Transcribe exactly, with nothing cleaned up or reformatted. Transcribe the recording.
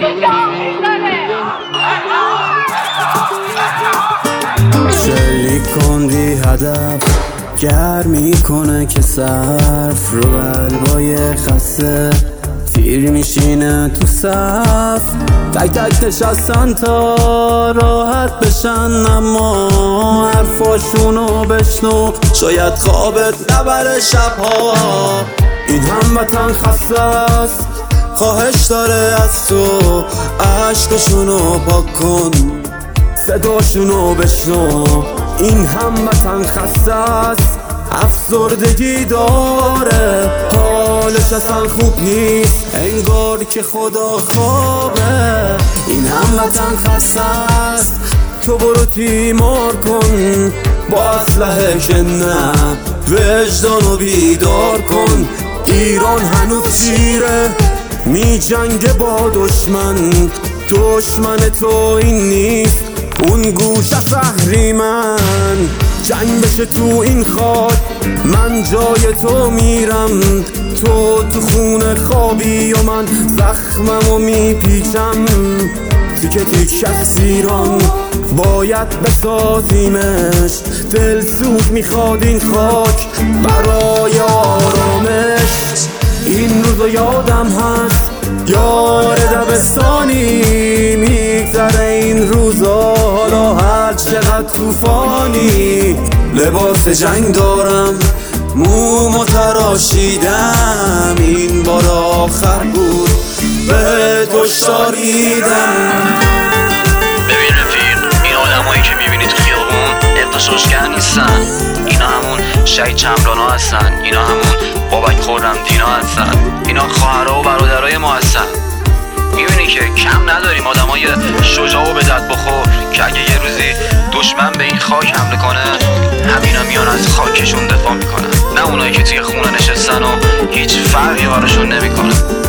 شلیک کن بی هدف گر میکنه که صرف رو قلبای خسته تیر میشینه تو صف تک تک نشستن تا راحت بشن اما حرفاشونو بشنو شاید خوابت نبره شبها. این هموطن خسته است خواهش داره از تو عشقشونو پاک کن صداشونو بشنو. این هموطن خسته است افسردگی داره حالش اصلا خوب نیست انگار که خدا خوابه. این هموطن خسته است تو برو تیمار کن با اسلحه که نه وجدانو بیدار کن. ایران هنوز شیره می جنگه با دشمن دشمن تو این نیست اون گوش اهریمن. جنگ بشه تو این خاک من جای تو میرم تو تو خونه خوابی و من زخممو میپیچم. تیکه تیک از ایران باید بسازیمش دل سوز میخواد این خاک برای آرامش. این روزو یادم هست یار دبستانی میگذره این روزا حالا هر چقدر توفانی. لباس جنگ دارم مومو تراشیدم این بار آخر بود به هشدار دیدم. ببین رفیق این آدمایی که میبینی تو خیابون اغتشاشگر نیستن اینا همون شهید چمران ها هستن اینا همون بابک خرمدین ها هستن اینا خواهرها و برادرای ما هستن. میبینی که کم نداریم آدمای شجاع و به دد بخور که اگه یه روزی دشمن به این خاک حمله کنه همینا میان از خاکشون دفاع میکنن نه اونایی که توی خونه نشستن و هیچ فرقی براشون نمیکنه.